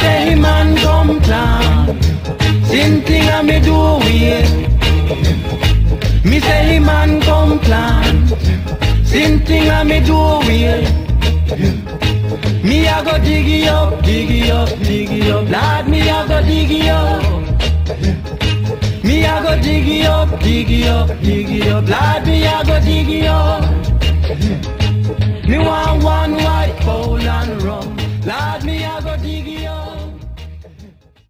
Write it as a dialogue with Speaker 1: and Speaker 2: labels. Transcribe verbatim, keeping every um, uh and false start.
Speaker 1: say him man come plan. Same thing I me do here. Me say him man come plan. Same thing I me do here. Me a go diggy up, diggy up, diggy up. Lad, me a go diggy up. Me a go diggy up, diggy up, diggy up. Lad, me a go diggy up. Me want one white bowl and rum. Lad, me a go diggy